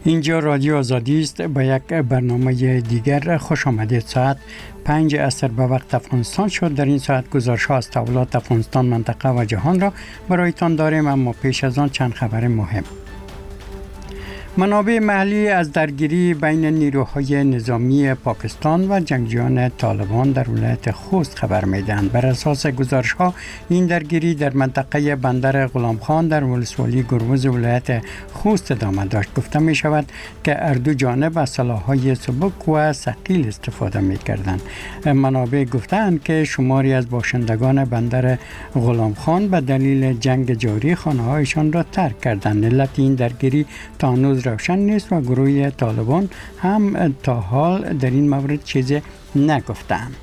اینجا رادیو آزادی است. با یک برنامه دیگر خوش آمدید. ساعت 5 عصر به وقت افغانستان شد. در این ساعت گزارش ها از تحولات افغانستان، منطقه و جهان را برایتان داریم، اما پیش از آن چند خبر مهم. منابع محلی از درگیری بین نیروهای نظامی پاکستان و جنگجویان طالبان در ولایت خوست خبر می‌دهند. بر اساس گزارش‌ها این درگیری در منطقه بندر غلام خان در ولسوالی گروز ولایت خوست ادامه داشت. گفته می‌شود که هر دو جانب از سلاح‌های سبک و ثقیل استفاده می‌کردند. منابع گفتند که شماری از باشندگان بندر غلام خان به دلیل جنگ جاری خانه‌هایشان را ترک کردند. علت این درگیری تا هنوز روشن نیست و گروه طالبان هم تا حال در این مورد چیزی نگفتند.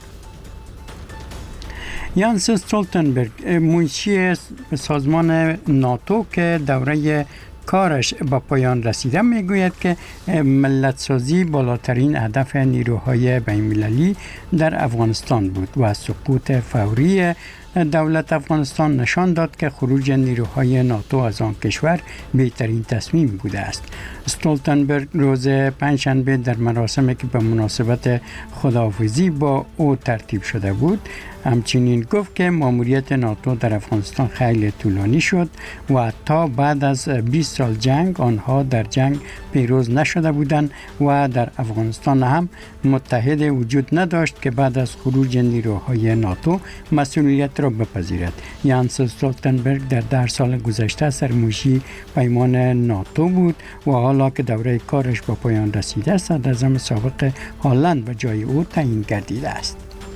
یانس استولتنبرگ، منشی سازمان ناتو که دوره کارش به پایان رسیده، میگوید که ملت سازی بالاترین هدف نیروهای بین‌المللی در افغانستان بود و سقوط فوری دولت افغانستان نشان داد که خروج نیروهای ناتو از آن کشور بهترین تصمیم بوده است. استولتنبرگ روز پنجشنبه در مراسمی که به مناسبت خداحافظی با او ترتیب شده بود همچنین گفت که ماموریت ناتو در افغانستان خیلی طولانی شد و تا بعد از 20 سال جنگ آنها در جنگ پیروز نشده بودند و در افغانستان هم متحد وجود نداشت که بعد از خروج نیروهای ناتو مسئولیت را بپذیرد. یانس استولتنبرگ در 10 سال گذشته سرمنشی پیمان ناتو بود و حالا که دوره کارش به پایان رسیده، صدراعظم سابق هلند به جای او تعیین گردیده است.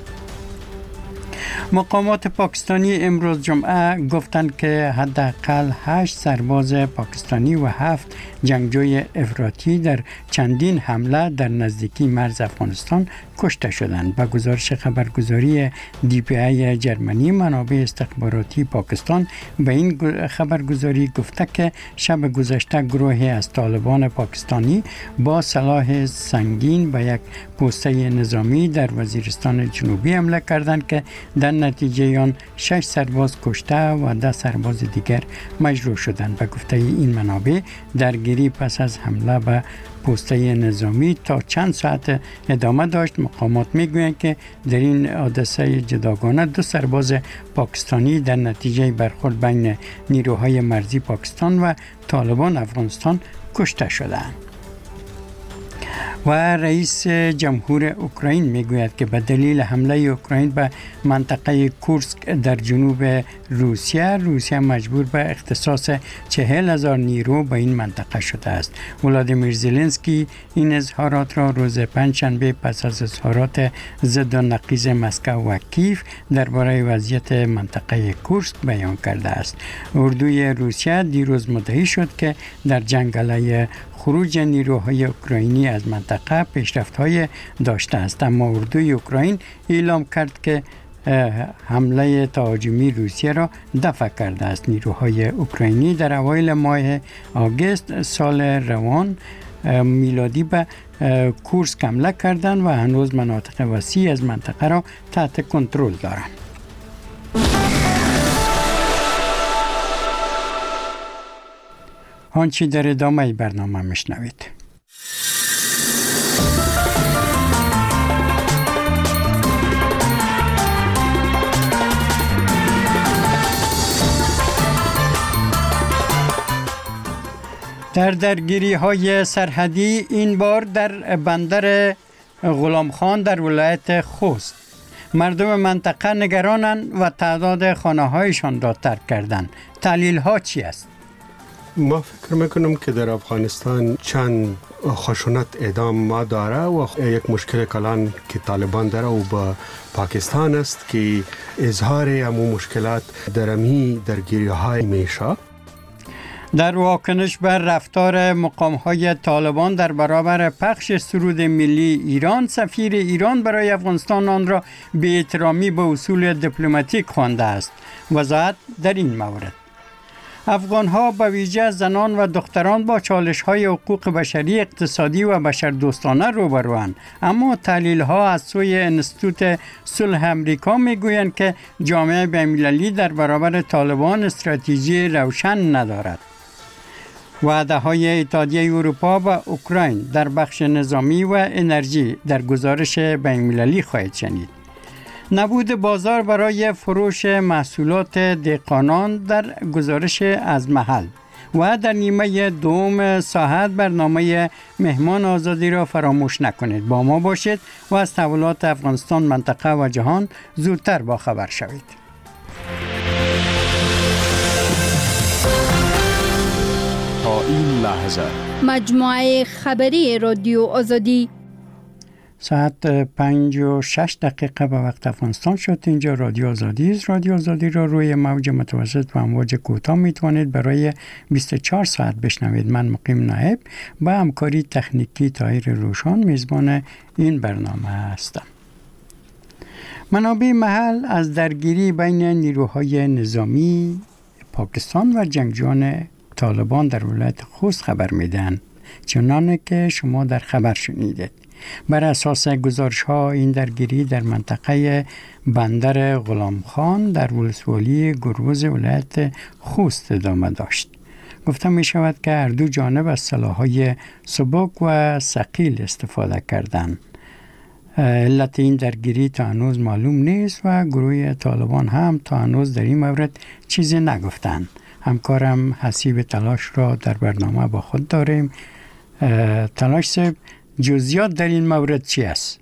مقامات پاکستانی امروز جمعه گفتند که حداقل 8 سرباز پاکستانی و 7 جنگجوی افراطی در چندین حمله در نزدیکی مرز افغانستان کشته شدند. با گزارش خبرگزاری DPI جرمنی، منابع استخباراتی پاکستان به این خبرگزاری گفته که شب گذشته گروهی از طالبان پاکستانی با سلاح سنگین به یک پوسته نظامی در وزیرستان جنوبی حمله کردند که در نتیجه آن 6 سرباز کشته و 10 سرباز دیگر مجروح شدند. به گفته این منابع درگیری پس از حمله به پوسته نظامی تا چند ساعت ادامه داشت. مقامات میگویند که در این حادثه جداگانه 2 سرباز پاکستانی در نتیجه برخورد بین نیروهای مرزی پاکستان و طالبان افغانستان کشته شدند. و رئیس جمهور اوکراین میگوید که به دلیل حمله اوکراین به منطقه کورسک در جنوب روسیه مجبور به اختصاص 40,000 نیرو به این منطقه شده است. ولادیمیر زلنسکی این اظهارات را روز پنجشنبه پس از اظهارات ضد و نقیض مسکو و کیف درباره وضعیت منطقه کورسک بیان کرده است. اردوی روسیه دیروز مدعی شد که در جنگ علیه خروج نیروهای اوکراینی از منطقه پیشرفت‌های داشته است، اما اردوی اوکراین اعلام کرد که حمله تهاجمی روسیه را دفع کرده است. نیروهای اوکراینی در اوایل ماه آگوست سال روان میلادی به کورسک حمله کردند و هنوز مناطق وسیع از منطقه را تحت کنترل دارند. آنچه در ادامه برنامه میشنوید. در درگیری های سرحدی این بار در بندر غلام خان در ولایت خوست، مردم منطقه نگرانند و تعداد خانه هایشان را ترک کردند. تحلیل ها چی است؟ ما فکر میکنم که در افغانستان چند خشونت ادامه داره و یک مشکل کلان که طالبان داره و با پاکستان است که اظهار همون مشکلات در امی درگیری های میشه. در واکنش بر رفتار مقام‌های طالبان در برابر پخش سرود ملی ایران، سفیر ایران برای افغانستان آن را بی‌احترامی به اصول دیپلماتیک خوانده است. وضاحت در این مورد: افغان‌ها به ویژه زنان و دختران با چالش‌های حقوق بشری، اقتصادی و بشردوستانه روبروند، اما تحلیل‌ها از سوی انستیتوت صلح امریکا می‌گویند که جامعه بین‌المللی در برابر طالبان استراتژی روشن ندارد. وعده‌های اتحادیه اروپا و اوکراین در بخش نظامی و انرژی در گزارش بین‌المللی خواهید شنید. نبود بازار برای فروش محصولات دهقانان در گزارش از محل و در نیمه دوم ساعت برنامه مهمان آزادی را فراموش نکنید. با ما باشید و از تحولات افغانستان، منطقه و جهان زودتر باخبر شوید. تا این لحظه مجموعه خبری رادیو آزادی ساعت 5:06 به وقت افغانستان شد. اینجا رادیو آزادی است. رادیو آزادی را روی موج متوسط و امواج کوتاه میتوانید برای 24 ساعت بشنوید. من مقیم نایب با همکاری تکنیکی طاهر روشان میزبان این برنامه هستم. منابع محل از درگیری بین نیروهای نظامی پاکستان و جنگجویان طالبان در ولایت خوست خبر میدن، چنانه که شما در خبر شنیدید. بر اساس گزارش ها این درگیری در منطقه بندر غلام خان در ولسوالی گروز ولایت خوست ادامه داشت. گفته می شود که هر دو جانب از سلاح‌های سبک و ثقیل استفاده کردند. علت این درگیری تا هنوز معلوم نیست و گروه طالبان هم تا هنوز در این مورد چیزی نگفتند. همکارم حسیب تلاش را در برنامه با خود داریم. تلاش صاحب، جزئیات در این مورد چی است؟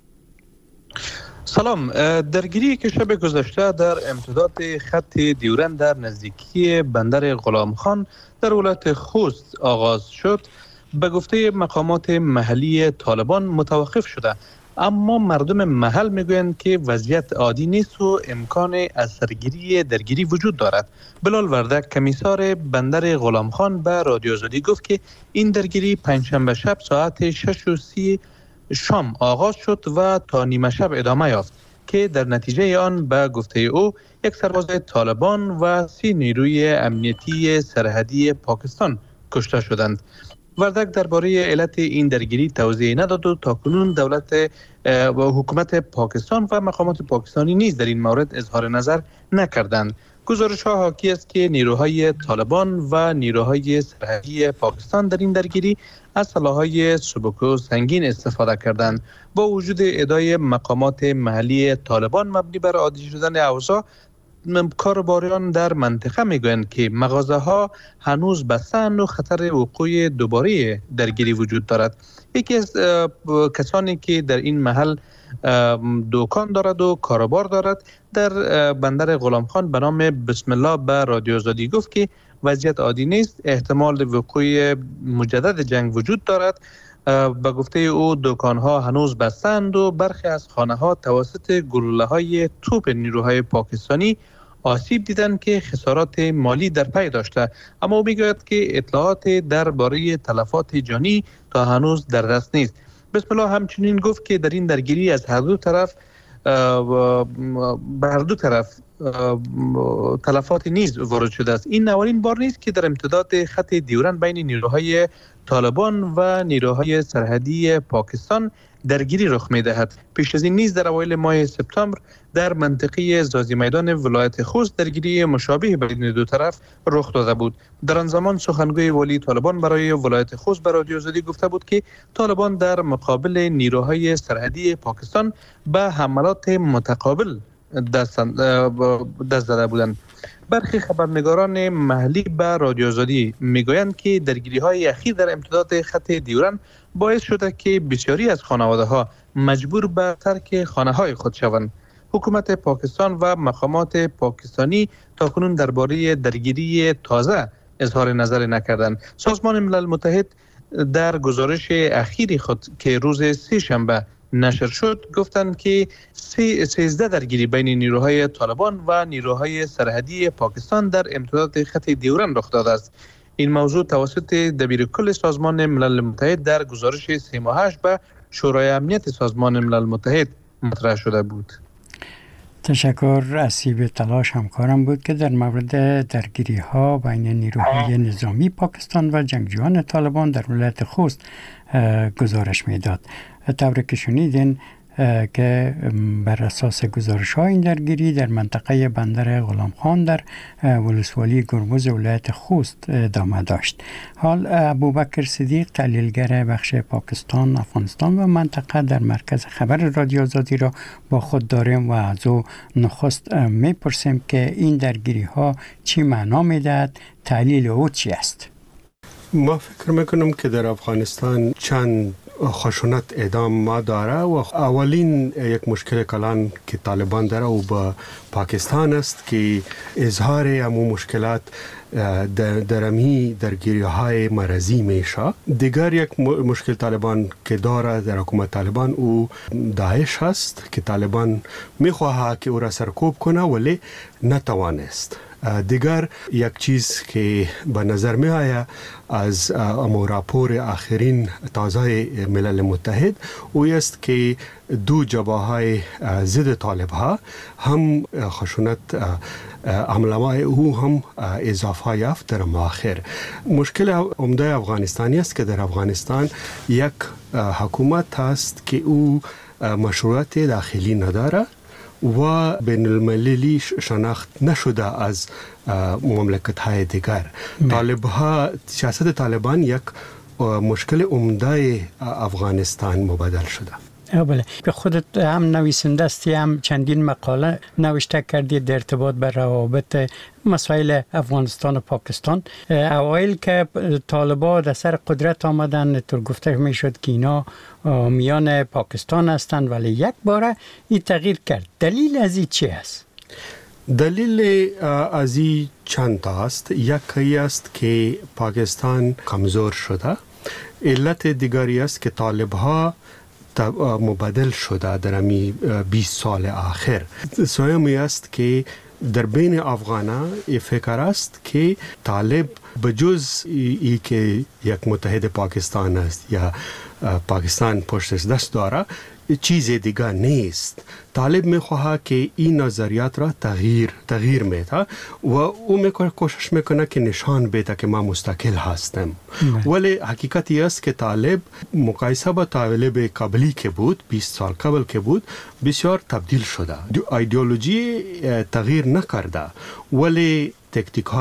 سلام. درگیری که شب گذشته در امتداد خط دیورند در نزدیکی بندر غلام خان در ولایت خوست آغاز شد به گفته مقامات محلی طالبان متوقف شده، اما مردم محل میگویند که وضعیت عادی نیست و امکان از سرگیری درگیری وجود دارد. بلال وردک، کمیسار بندر غلام خان، به رادیو آزادی گفت که این درگیری پنجشنبه شب ساعت 6:30 شام آغاز شد و تا نیمه شب ادامه یافت که در نتیجه آن به گفته او یک سرباز طالبان و 30 نیروی امنیتی سرحدی پاکستان کشته شدند. وردک درباره علت این درگیری توضیح نداد و تاکنون دولت و حکومت پاکستان و مقامات پاکستانی نیز در این مورد اظهار نظر نکردند. گزارش ها حاکی است که نیروهای طالبان و نیروهای سرحدی پاکستان در این درگیری از سلاح‌های سبک و سنگین استفاده کردند. با وجود ادعای مقامات محلی طالبان مبنی بر عادی شدن اوضاع، کاربران در منطقه میگویند که مغازه ها هنوز بسته‌اند و خطر وقوع دوباره درگیری وجود دارد. یکی از کسانی که در این محل دکان دارد و کاروبار دارد در بندر غلام خان به نام بسم الله به رادیو آزادی گفت که وضعیت عادی نیست، احتمال وقوع مجدد جنگ وجود دارد. به گفته او دکان‌ها هنوز بسته‌اند و برخی از خانه‌ها توسط گلوله‌های توپ نیروهای پاکستانی آسیب دیدند که خسارات مالی در پی داشته، اما او میگوید که اطلاعات درباره تلفات جانی تا هنوز در دست نیست. بسم الله همچنین گفت که در این درگیری از هر دو طرف به هر دو طرف تلفات نیز وارد شده است. این اولین بار نیست که در امتداد خط دیورند بین نیروهای طالبان و نیروهای سرحدی پاکستان درگیری رخ می‌دهد. پیش از این نیز در اوایل ماه سپتامبر در منطقه زازی میدان ولایت خوست درگیری مشابه بین دو طرف رخ داده بود. در آن زمان سخنگوی والی طالبان برای ولایت خوست به رادیو آزادی گفته بود که طالبان در مقابل نیروهای سرحدی پاکستان به حملات متقابل دست زده بودند. برخی خبرنگاران محلی به رادیو آزادی میگویند که درگیری‌های اخیر در امتداد خط دیورند باعث شده که بسیاری از خانواده‌ها مجبور به ترک خانه‌های خود شوند. حکومت پاکستان و مقامات پاکستانی تاکنون درباره درگیری تازه اظهار نظر نکردند. سازمان ملل متحد در گزارش اخیری خود که روز سه‌شنبه نشر شد گفتند که 13 درگیری بین نیروهای طالبان و نیروهای سرحدی پاکستان در امتداد خط دیورند رخ داده است. این موضوع توسط دبیرکل سازمان ملل متحد در گزارش 3 به شورای امنیت سازمان ملل متحد مطرح شده بود. تشکر. اسیب تلاش همکارم بود که در مورد درگیری ها بین نیروهای نظامی پاکستان و جنگجویان طالبان در ولایت خوست گزارش میداد. طوری که شنیدین که بر اساس گزارش های این درگیری در منطقه بندر غلام خان در ولسوالی گربز ولایت خوست ادامه داشت. حال ابوبکر صدیق تحلیلگر بخش پاکستان، افغانستان و منطقه در مرکز خبر رادیو آزادی را با خود داریم و از او نخست میپرسیم که این درگیری ها چی معنا میدهد، تحلیل او چی است؟ ما فکر میکنم که در افغانستان چند خشونت اعدام ما داره و اولین یک مشکل کلان که طالبان داره و با پاکستان است که اظهار همون مشکلات در امی درگیری های مرزی میشه. دیگر یک مشکل طالبان که داره در حکومت طالبان او داعش هست که طالبان میخواه که او را سرکوب کنه ولی نتوانست. دیگر یک چیز که به نظر می آید از راپور آخرین تازه ملل متحد او است که دو جبهه های ضد طالب ها هم خشونت عملهای او هم اضافه یافت در مؤخر. مشکل عمده افغانستانی است که در افغانستان یک حکومت هست که او مشروعیت داخلی نداره و بین المللی شناخت نشده از مملکت های دیگر. سیاست طالبان یک مشکل عمده افغانستان مبادل شده. بله، به خودت هم نویسنده هستی، هم چندین مقاله نوشته کردی در ارتباط به روابط مسائل افغانستان و پاکستان. اوایل که طالبان در سر قدرت آمدن طور گفته میشد که اینا میان پاکستان هستند، ولی یک باره این تغییر کرد. دلیل از این چی است؟ دلیل از این چند تا است. یکی است که پاکستان کمزور شده. علت دیگری است که طالبها مبادل شده در امی 20 سال آخر. سومی است که در بین افغانا فکر است که طالب بجز ای که یک متحد پاکستان است یا پاکستان پشتش دست داره چیز دیگه نیست. طالب میخواه که این نظریات را تغییر میده و او کوشش میکنه که نشان بده که ما مستقل هستم. ولی حقیقتی است که طالب مقایسه با طالب قبلی که بود 20 سال قبل که بود بسیار تبدیل شده. ایدئولوژی تغییر نکرده ولی تکتیک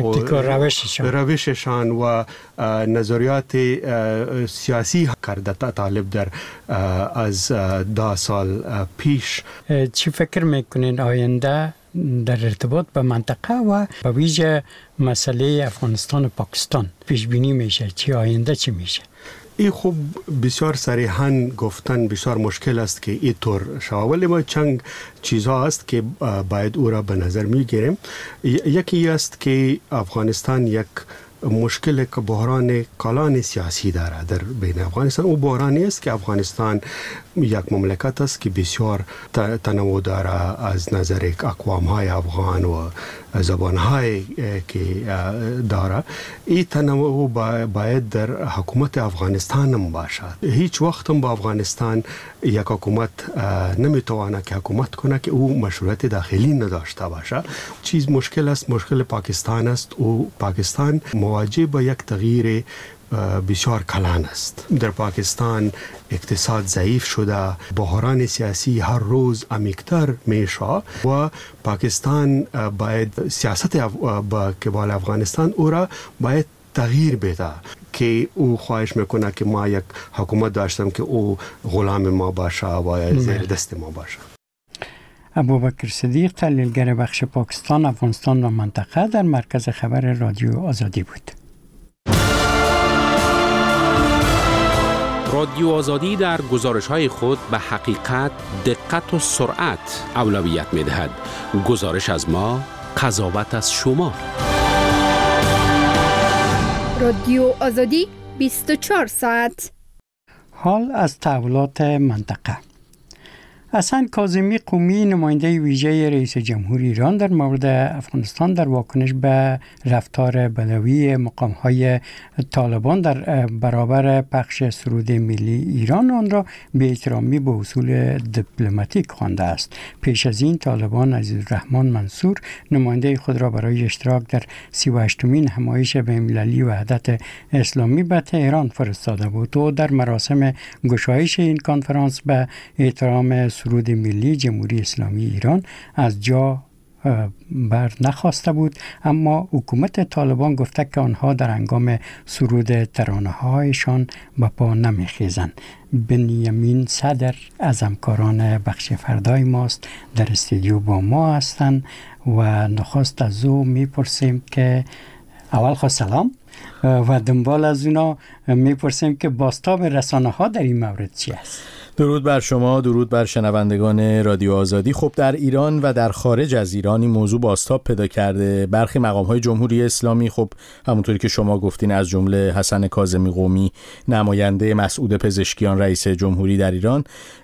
روششان و نظریات سیاسی کرده طالب در از 10 سال پیش. چی فکر میکنین آینده در ارتباط به منطقه و به ویژه مسئله افغانستان و پاکستان پیش بینی میشه؟ چی آینده چی میشه؟ این خوب بسیار صریحاً گفتن بسیار مشکل است که این طور شود، ولی ما چند چیزها است که باید او را به نظر میگیریم. یکی است که افغانستان یک مشکل که بحران کلان سیاسی داره در بین افغانستان. او بحرانی است که افغانستان یک مملکت است که بسیار تنوع داره از نظر اقوام‌های افغان و زبان‌های که داره. این تنوع باید در حکومت افغانستان هم باشد. هیچ وقت هم با افغانستان یک حکومت نمیتواند که حکومت کنه که او مشروعیت داخلی نداشته باشه. چیز مشکل است، مشکل پاکستان است. او پاکستان مواجه با یک تغییر بسیار کلان است. در پاکستان اقتصاد ضعیف شده، بحران سیاسی هر روز عمیق‌تر میشه و پاکستان باید سیاست با قبال افغانستان او را باید تغییر بده که او خواهش میکنه که ما یک حکومت داشتیم که او غلام ما باشه و زیر دست ما باشه. ابوبکر صدیق تحلیلگر بخش پاکستان، افغانستان و منطقه در مرکز خبر رادیو آزادی بود. رادیو آزادی در گزارش‌های خود به حقیقت، دقت و سرعت اولویت می‌دهد. گزارش از ما، قضاوت از شما. رادیو آزادی 24 ساعت. حال از تحولات منطقه. حسن کاظمی قمی نماینده ویژه رئیس جمهور ایران در مورد افغانستان در واکنش به رفتار بدوی مقام‌های طالبان در برابر پخش سرود ملی ایران آن را بی‌احترامی به اصول دیپلماتیک خوانده است. پیش از این طالبان عزیزالرحمن منصور نماینده خود را برای اشتراک در 38مین همایش بین‌المللی وحدت اسلامی به تهران فرستاده بود و در مراسم گشایش این کنفرانس به احترام سرود ملی جمهوری اسلامی ایران از جا بر نخواسته بود، اما حکومت طالبان گفته که آنها در هنگام سرود ترانه‌هایشان به پا نمیخیزند. بنیامین صدر از همکاران بخش فردای ماست، در استودیو با ما هستند و نخست از او میپرسیم که اول خواست سلام و دنبال از اونا میپرسیم که بازتاب رسانه ها در این مورد چی است؟ درود بر شما، درود بر شنوندگان رادیو آزادی. خب در ایران و در خارج از ایران این موضوع بازتاب پیدا کرده. برخی مقام‌های جمهوری اسلامی خب همونطوری که شما گفتین از جمله حسن کاظمی قمی نماینده مسعود پزشکیان رئیس جمهوری در ایران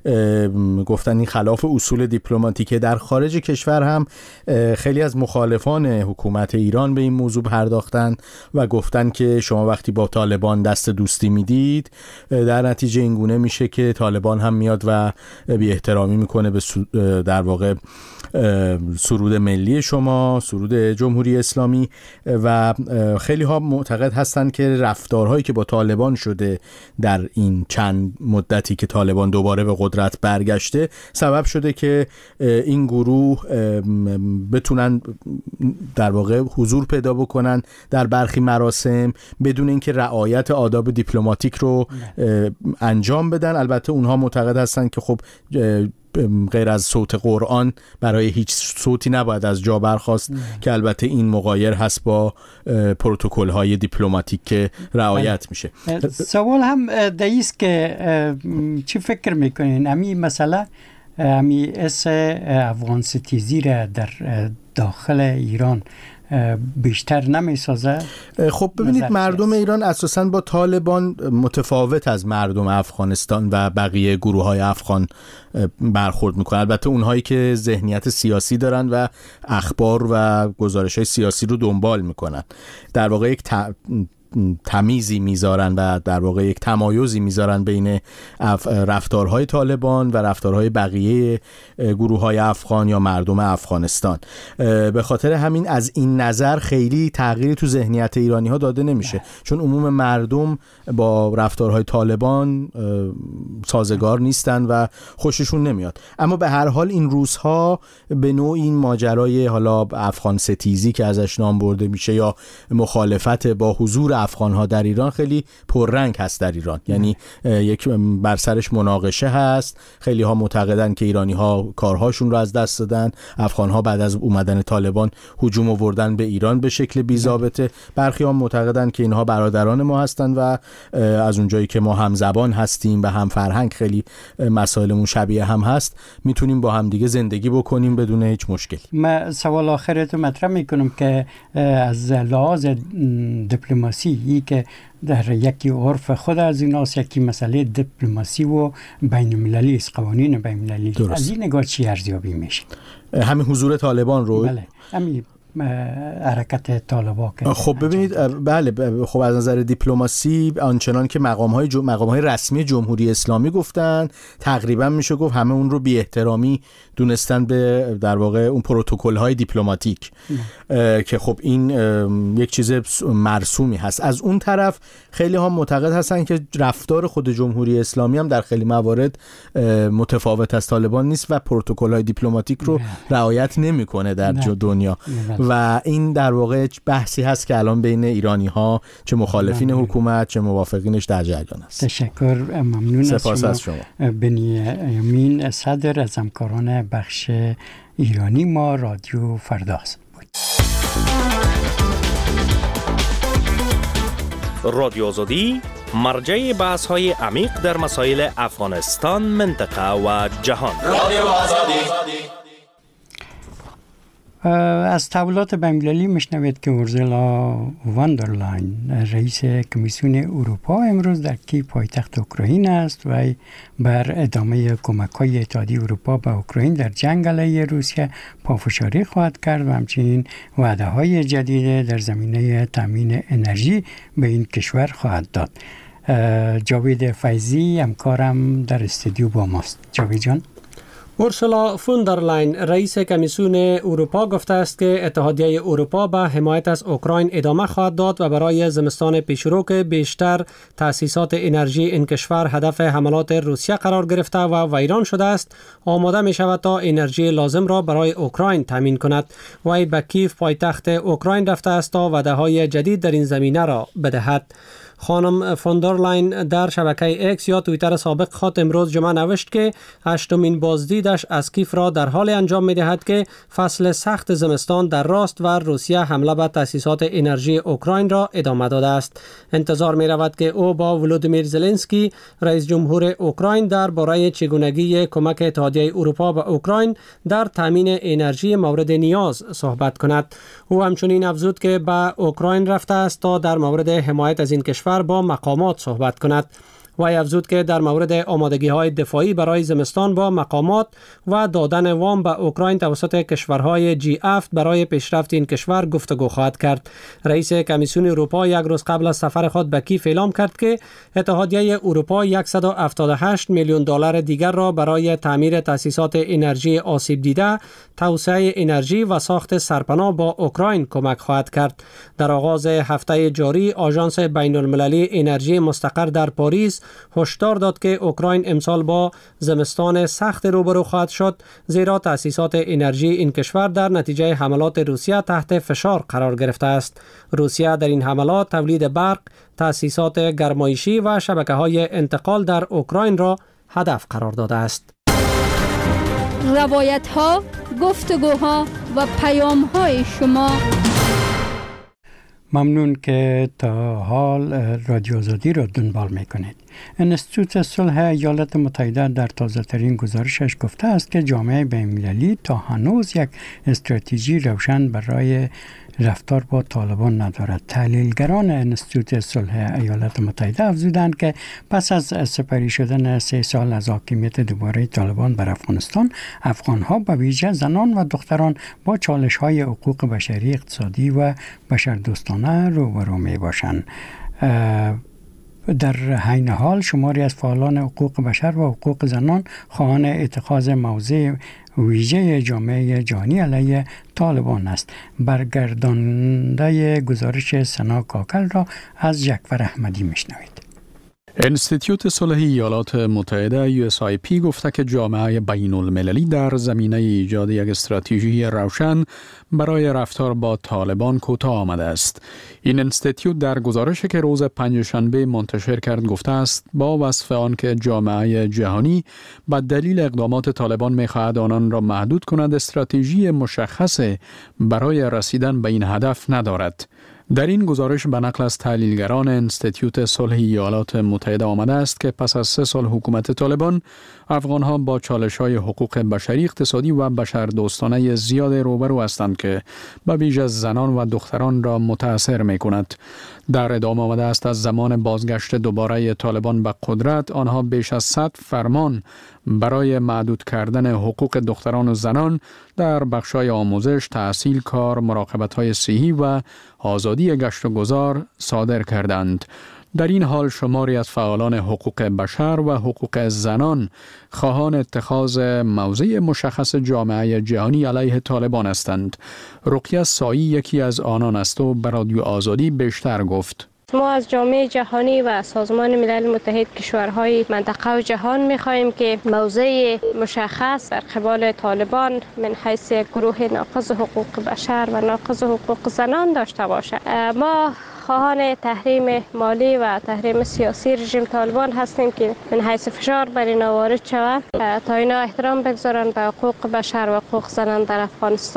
گفتن این خلاف اصول دیپلماتیکه. در خارج کشور هم خیلی از مخالفان حکومت ایران به این موضوع پرداختن و گفتن که شما وقتی با طالبان دست دوستی میدید در نتیجه اینگونه میشه که طالبان هم میاد و بی احترامی میکنه به در واقع سرود ملی شما، سرود جمهوری اسلامی و خیلی ها معتقد هستند که رفتارهایی که با طالبان شده در این چند مدتی که طالبان دوباره به قدرت برگشته سبب شده که این گروه بتونن در واقع حضور پیدا بکنن در برخی مراسم بدون اینکه رعایت آداب دیپلماتیک رو انجام بدن. البته اونها معتقد هستن که خب غیر از صوت قرآن برای هیچ صوتی نباید از جا برخاست که البته این مغایر هست با پروتکل های دیپلماتیک که رعایت میشه. سوال هم دیست که چی فکر میکنین امی مسئله امی افغان ستیزی را در داخل ایران بیشتر نمیسازه؟ خب ببینید مردم ایران اساساً با طالبان متفاوت از مردم افغانستان و بقیه گروه‌های افغان برخورد میکنن. البته اونهایی که ذهنیت سیاسی دارن و اخبار و گزارش‌های سیاسی رو دنبال میکنن در واقع یک تمیزی میذارن و در واقع یک تمایزی میذارن بین رفتارهای طالبان و رفتارهای بقیه گروه‌های افغان یا مردم افغانستان. به خاطر همین از این نظر خیلی تغییری تو ذهنیت ایرانی‌ها داده نمیشه، چون عموم مردم با رفتارهای طالبان سازگار نیستن و خوششون نمیاد. اما به هر حال این روزها به نوع این ماجرای حالا افغان ستیزی که ازش نام برده میشه یا مخالفت با حضور افغان‌ها در ایران خیلی پررنگ هست در ایران. یعنی یک بر سرش مناقشه هست. خیلی ها معتقدن که ایرانی‌ها کارهاشون رو از دست دادن، افغان‌ها بعد از اومدن طالبان هجوم آوردن به ایران به شکل بی‌ضابطه. برخی ها معتقدن که اینها برادران ما هستن و از اونجایی که ما هم زبان هستیم و هم فرهنگ خیلی مسائلمون شبیه هم هست میتونیم با هم دیگه زندگی بکنیم بدون هیچ مشکلی. من سوال آخرت مطرح میکنم که از لحاظ دیپلماسی که در یکی عرف خود از ایناست، یکی مسئله دیپلماسی و بین المللی است، قوانین بین المللی. از این نگاه چی ارزیابی میشه؟ همین حضور طالبان رو؟ بله، همین حرکت طالبان. خب ببینید بله خب از نظر دیپلماسی آنچنان که مقام‌های رسمی جمهوری اسلامی گفتن تقریبا میشه گفت همه اون رو بی احترامی دونستن به در واقع اون پروتکل‌های دیپلماتیک که خب این یک چیز مرسومی هست. از اون طرف خیلی ها معتقد هستن که رفتار خود جمهوری اسلامی هم در خیلی موارد متفاوت از طالبان نیست و پروتکل‌های دیپلماتیک رو رعایت نمی‌کنه در دنیا و این در واقع بحثی هست که الان بین ایرانی‌ها چه مخالفین حکومت چه موافقینش در جریان است. تشکر، ممنون. سپاس از شما. بنیامین صدر از همکاران بخش ایرانی ما رادیو فرداست بود. رادیو آزادی مرجع بحث‌های عمیق در مسائل افغانستان، منطقه و جهان. رادیو آزادی. از تحولات بین‌المللی میشنوید که اورسولا واندرلاین رئیس کمیسیون اروپا امروز در کیف پایتخت اوکراین است و بر ادامه کمک‌های اتحادیه اروپا به اوکراین در جنگ علیه روسیه پافشاری خواهد کرد و همچنین وعده‌های جدید در زمینه تامین انرژی به این کشور خواهد داد. جاوید فیضی همکارم در استودیو با ماست. جاوید جان. اورسولا فوندرلاین رئیس کمیسیون اروپا گفته است که اتحادیه اروپا به حمایت از اوکراین ادامه خواهد داد و برای زمستان پیشرو که بیشتر تأسیسات انرژی این کشور هدف حملات روسیه قرار گرفته و ویران شده است آماده می شود تا انرژی لازم را برای اوکراین تامین کند. وی به کیف پایتخت اوکراین رفته است تا وعده‌های جدید در این زمینه را بدهد. خانم فوندرلاین در شبکه اکس یا توییتر سابق خود امروز جمعه نوشت که هشتمین بازدیدش از کیف را در حال انجام می دهد که فصل سخت زمستان در راست و روسیه حمله به تأسیسات انرژی اوکراین را ادامه داده است. انتظار می رود که او با ولودیمیر زلنسکی رئیس جمهور اوکراین درباره چگونگی کمک اتحادیه اروپا به اوکراین در تامین انرژی مورد نیاز صحبت کند. او همچنین افزود که به اوکراین رفته است تا در مورد حمایت از این کشور با مقامات صحبت کند. وی افزود که در مورد آمادگی‌های دفاعی برای زمستان با مقامات و دادن وام به اوکراین توسط کشورهای G7 برای پیشرفت این کشور گفتگو خواهد کرد. رئیس کمیسیون اروپا یک روز قبل از سفر خود به کیف اعلام کرد که اتحادیه اروپا 178 میلیون دلار دیگر را برای تعمیر تأسیسات انرژی آسیب دیده، توسعه انرژی و ساخت سرپناه با اوکراین کمک خواهد کرد. در آغاز هفته جاری آژانس بین‌المللی انرژی مستقر در پاریس هشدار داد که اوکراین امسال با زمستان سخت روبرو خواهد شد زیرا تأسیسات انرژی این کشور در نتیجه حملات روسیه تحت فشار قرار گرفته است. روسیه در این حملات تولید برق، تأسیسات گرمایشی و شبکه‌های انتقال در اوکراین را هدف قرار داده است. روایت‌ها، گفتگوها و پیام‌های شما. ممنون که تا حال رادیو آزادی را دنبال میکنید. انستیتوت صلح ایالات متحده در تازه ترین گزارشش گفته است که جامعه بین‌المللی تا هنوز یک استراتژی روشن برای رفتار با طالبان ندارد. تحلیلگران انستیتوت صلح ایالات متحده افزودند که پس از سپری شدن 3 سال از حاکمیت دوباره طالبان بر افغانستان، افغانها به ویژه زنان و دختران با چالش‌های حقوق بشری، اقتصادی و بشردوستانه روبرو می‌باشند. در حین حال شماری از فعالان حقوق بشر و حقوق زنان خواهان اتخاذ موضع ویژه جامعه جهانی علیه طالبان است. برگرداننده گزارش سنا کاکل را از جعفر احمدی میشنوید. انستیتوت صلح ایالات متحده USIP گفته که جامعه بین المللی در زمینه ایجاد یک استراتژی روشن برای رفتار با طالبان کوتاه آمده است. این انستیتوت در گزارشی که روز پنجشنبه منتشر کرد گفته است با وصف آن که جامعه جهانی به دلیل اقدامات طالبان می‌خواهد آنان را محدود کند، استراتژی مشخص برای رسیدن به این هدف ندارد. در این گزارش به نقل از تحلیلگران انستیتوت صلح ایالات متحده آمده است که پس از 3 سال حکومت طالبان، افغانها با چالش‌های حقوق بشری، اقتصادی و بشردوستانه زیاد روبرو هستند که به ویژه زنان و دختران را متاثر می‌کند. در ادامه آمده است از زمان بازگشت دوباره طالبان به قدرت، آنها بیش از 100 فرمان برای محدود کردن حقوق دختران و زنان در بخش‌های آموزش، تحصیل، کار، مراقبت‌های صحی و آزادی گشت و گذار صادر کردند. در این حال شماری از فعالان حقوق بشر و حقوق زنان خواهان اتخاذ موضع مشخص جامعه جهانی علیه طالبان هستند. رقیه سایی یکی از آنان است و به رادیو آزادی بیشتر گفت. ما از جامعه جهانی و سازمان ملل متحد کشورهای منطقه و جهان می‌خواهیم که موضع مشخص در قبال طالبان من حیث گروه ناقض حقوق بشر و ناقض حقوق زنان داشته باشد. ما خواهان تحریم مالی و تحریم سیاسی رژیم طالبان هستیم که من حیث فشار بر اینا وارد شود تا اینا احترام بگذارن به حقوق بشر و حقوق زنان در افغانستان.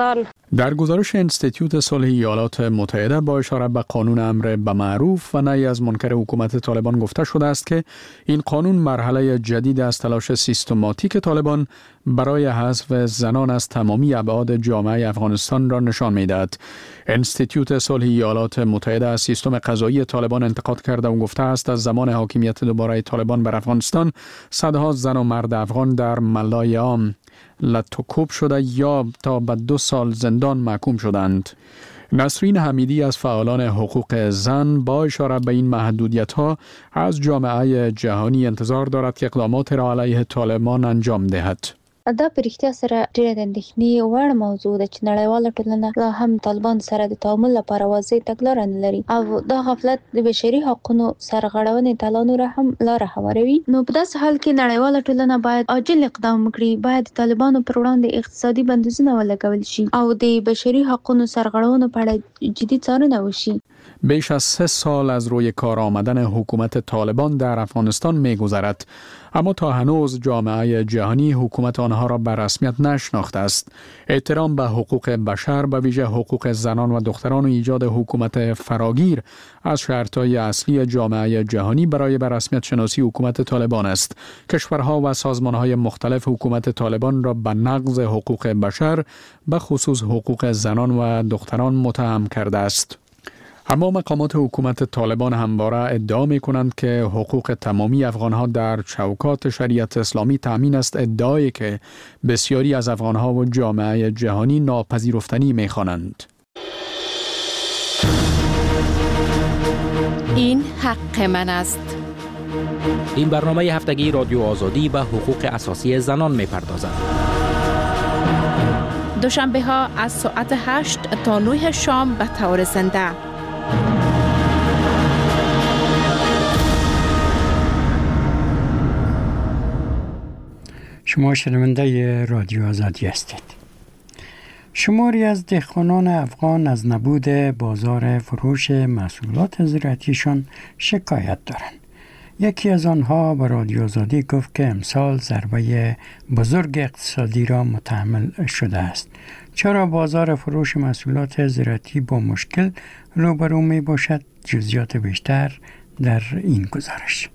در گزارش انستیتیوت صلح ایالات متحده با اشاره به قانون امر به معروف و نهی از منکر حکومت طالبان گفته شده است که این قانون مرحله جدید از تلاش سیستماتیک طالبان برای حذف زنان از تمامی ابعاد جامعه افغانستان را نشان می‌دهد. انستیتیوت صلح ایالات متحده از سیستم قضایی طالبان انتقاد کرده و گفته است از زمان حاکمیت دوباره طالبان بر افغانستان صدها زن و مرد افغان در ملای عام لطوکوب شده یا تا به 2 سال زندان محکوم شدند. نسرین حمیدی از فعالان حقوق زن با اشاره به این محدودیت‌ها از جامعه جهانی انتظار دارد که اقدامات را علیه طالبان انجام دهد. دا په رښتیا سره ډېره د اندېښنې وړ موضوع ده چې نړیواله ټولنه لا هم طالبان سره د تعامل لپاره واضح تګلاره نه لري او دا غفلت د بشري حقوقو سرغړونې ته لا نوره هم لاره هواروي. نو په داسې حال کې نړیواله ټولنه باید عاجل اقدام وکړي، باید د طالبانو پر وړاندې اقتصادي بندیزونه ولګول شي او د بشري حقوقو سرغړونو په اړه جدي څارنه وشي. بیش از 3 سال از روی کار آمدن حکومت طالبان در افغانستان می‌گذرد، اما تا هنوز جامعه جهانی حکومت آنها را به رسمیت نشناخته است. احترام به حقوق بشر، به ویژه حقوق زنان و دختران و ایجاد حکومت فراگیر از شرطهای اصلی جامعه جهانی برای به رسمیت شناسی حکومت طالبان است. کشورها و سازمانهای مختلف حکومت طالبان را به نقض حقوق بشر، به خصوص حقوق زنان و دختران متهم کرده است. اما مقامات حکومت طالبان همواره ادعا می کنند که حقوق تمامی افغانها در چوکات شریعت اسلامی تامین است، ادعایی که بسیاری از افغانها و جامعه جهانی ناپذیرفتنی می خوانند. این حق من است. این برنامه هفتگی رادیو آزادی به حقوق اساسی زنان می پردازد. دوشنبه ها از ساعت 8 تا 9 شام به طور زنده. شما شنونده رادیو آزادی هستید. شماری از دهقانان افغان از نبود بازار فروش محصولات زراعتیشان شکایت دارند. یکی از آنها به رادیو آزادی گفت که امسال ضربه بزرگ اقتصادی را متحمل شده است. چرا بازار فروش محصولات زراعتی با مشکل روبرو می باشد؟ جزئیات بیشتر در این گزارش.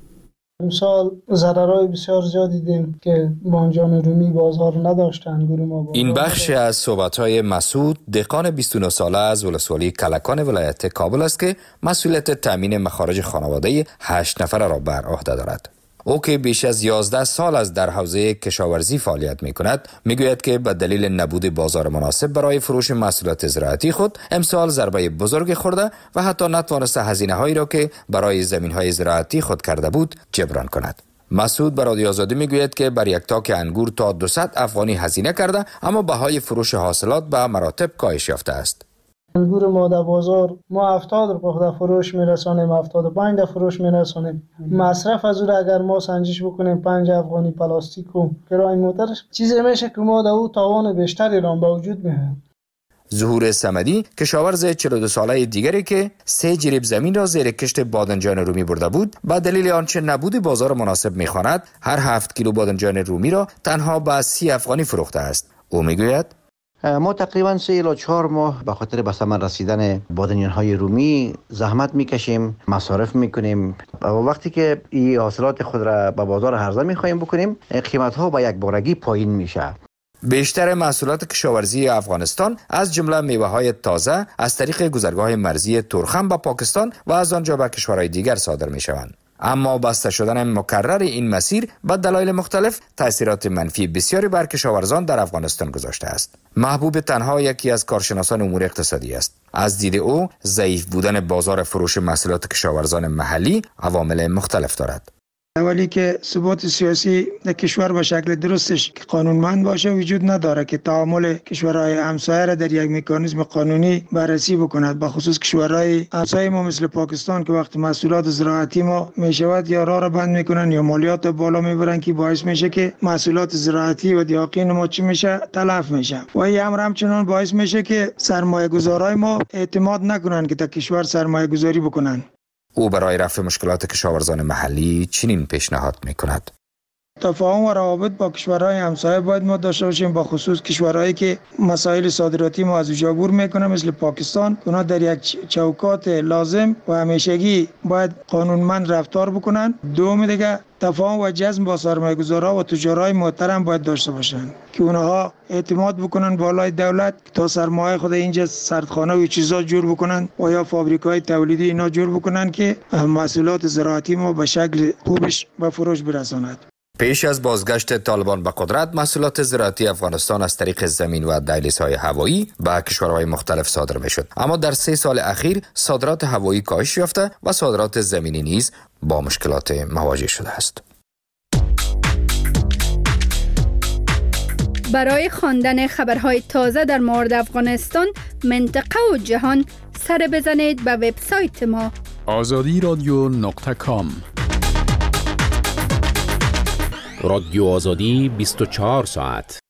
امسال ضررهای بسیار زیادی دیدیم که بانجان رومی بازار نداشتند. این بخش از صحبت‌های مسعود، دهقان 29 ساله از ولسوالی کلکان ولایت کابل است که مسئولیت تامین مخارج خانواده 8 نفر را بر عهده دارد. او که بیش از 11 سال از در حوزه کشاورزی فعالیت می‌کند، می‌گوید که به دلیل نبود بازار مناسب برای فروش محصولات زراعتی خود امسال ضربه بزرگ خورده و حتی نتوانسته هزینه‌هایی را که برای زمین‌های زراعتی خود کرده بود جبران کند. مسعود به رادیو آزادی می‌گوید که بر یک تاک انگور تا 200 افغانی هزینه کرده، اما بهای فروش حاصلات به مراتب کاهش یافته است. انگور ما در بازار ما 70 روپیه فروش میرسانیم، 75 ده فروش میرسانیم. مصرف از اون اگر ما سنجش بکنیم 5 افغانی پلاستیک و کرای موتر چیزی میشه که ما در او تاوان بیشتری را به وجود میاریم. ظهور صمدی کشاورز 42 ساله دیگری که 3 جریب زمین را زیر کشت بادنجان رومی برده بود، با دلیل آنچه نبود بازار مناسب میخواند هر 7 کیلو بادنجان رومی را تنها به 30 افغانی فروخته است. او میگوید ما تقریبا 3 الی 4 ماه به خاطر به ثمر رسیدن بادنجان‌های رومی زحمت میکشیم، مصارف میکنیم و وقتی که این حاصلات خود را به بازار عرضه میخوایم بکنیم، قیمت‌ها با یک بارگی پایین میشه. بیشتر محصولات کشاورزی افغانستان از جمله میوه‌های تازه از طریق گذرگاه مرزی تورخم به پاکستان و از آنجا به کشورهای دیگر صادر میشوند. اما بسته شدن مکرر این مسیر به دلایل مختلف تأثیرات منفی بسیاری بر کشاورزان در افغانستان گذاشته است. محبوب تنها یکی از کارشناسان امور اقتصادی است. از دید او ضعیف بودن بازار فروش محصولات کشاورزان محلی عوامل مختلف دارد. اولی که ثبات سیاسی در کشور به شکل درستش که قانونمند باشه وجود نداره که تعامل کشورهای همسایه را در یک مکانیزم قانونی بررسی بکند، به خصوص کشورهای همسایه ما مثل پاکستان که وقت محصولات زراعتی ما میشود یا راه را بند میکنن یا مالیات بالا میبرن که باعث میشه که محصولات زراعتی و دیاقین ما چی میشه تلف میشه و این امر همچنان باعث میشه که سرمایه گذارای ما اعتماد نکنن که در کشور سرمایه گذاری بکنن. او برای رفع مشکلات کشاورزان محلی چنین پیشنهاد می‌کند. تفاهم و روابط با کشورهای همسایه باید ما داشته باشیم، با خصوص کشورهایی که مسائل صادراتی ما از اونجا عبور میکنه مثل پاکستان. اونا در یک چوکات لازم و همیشگی باید قانونمند رفتار بکنن. دوم دیگه تفاهم و جذب با سرمایه‌گذارها و تجارای محترم باید داشته باشن که اونها اعتماد بکنن بالای دولت تا سرمایه خود اینجا سردخانه و چیزا جور بکنن و یا فابریکای تولیدی اینا جور بکنن که محصولات زراعتی ما به شکل خوبش به فروش برساند. پیش از بازگشت طالبان به قدرت، محصولات زراعتی افغانستان از طریق زمین و دهلیزهای هوایی به کشورهای مختلف صادر میشد، اما در 3 سال اخیر صادرات هوایی کاهش یافته و صادرات زمینی نیز با مشکلات مواجه شده است. برای خواندن خبرهای تازه در مورد افغانستان، منطقه و جهان، سر بزنید به وبسایت ما azadi.com. رادیو آزادی 24 ساعت.